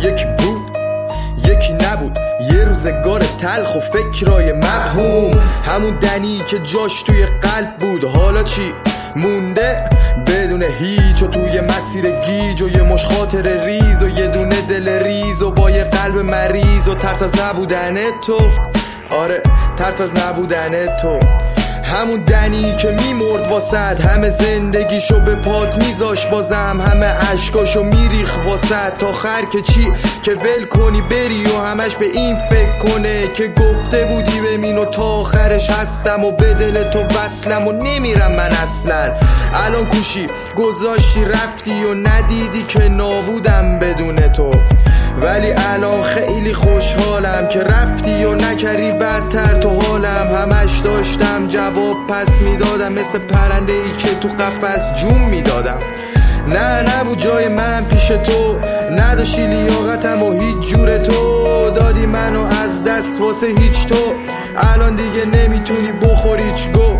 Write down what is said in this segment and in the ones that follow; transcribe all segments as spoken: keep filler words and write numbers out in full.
یکی بود یکی نبود، یه روزگار تلخ و فکرای مبهوم، همون دنی که جاش توی قلب بود. حالا چی مونده؟ بدون هیچ و توی مسیر گیج و یه مش خاطر ریز و یه دونه دل ریز و با یه قلب مریض و ترس از نبودن تو. آره ترس از نبودن تو، همون دنی که میمرد واسد، همه زندگیشو به پات میذاش بازم، همه عشقاشو میریخ واسد تا خر که چی که ول کنی بری و همش به این فکر کنه که گفته بودی بمین و تا آخرش هستم و به دل تو وصلم و نمیرم من اصلا. الان کوشی گذاشتی رفتی و ندیدی که نابودم بدون تو، ولی الان خیلی خوشحالم که رفتی و نکردی بدتر تو حالم. همش داشتم جواب پس میدادم مثل پرنده ای که تو قفس جون میدادم. نه نبود جای من پیش تو، نداشتی لیاقتم و هیچ جور تو، دادی منو از دست واسه هیچ تو. الان دیگه نمیتونی بخوری هیچ گو،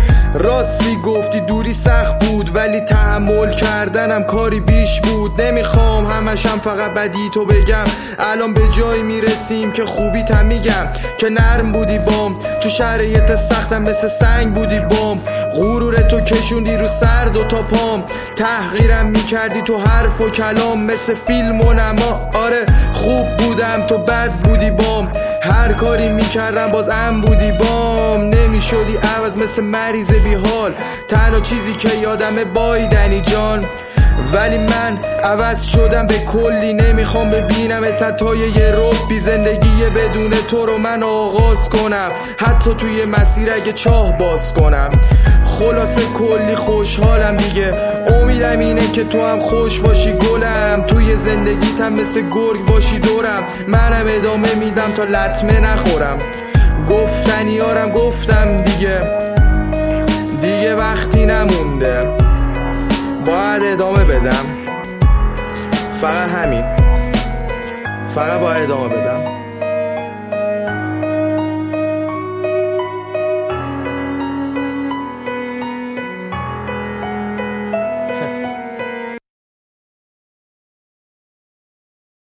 راستی گفتی دوری سخت بود ولی تحمل کردنم کاری بیش بود. نمیخوام همشم فقط بدی تو بگم، الان به جایی میرسیم که خوبی تم میگم که نرم بودی بام، تو شرایط سختم مثل سنگ بودی بام، غرور تو کشوندی رو سر دو تا پام، تحقیرم میکردی تو حرف و کلام مثل فیلم و نما. آره خوب بودم تو بد بودی بام، هر کاری میکردم باز ام بودی بام، نمیشدی عوض مثل مریض بی حال. تنها چیزی که یادمه بای دنی جان، ولی من عوض شدم به کلی، نمیخوام ببینم تای یه رب بی زندگی بدون تو رو من آغاز کنم، حتی توی مسیر اگه چاه باز کنم. خلاصه کلی خوشحالم دیگه، امیدم اینه که تو هم خوش باشی گلم، توی زندگیتم مثل گرگ باشی دورم، منم ادامه میدم تا لطمه نخورم. گفتنیارم گفتم دیگه، دیگه وقتی نمونده باید ادامه بدم، فقط همین، فقط باید ادامه بدم.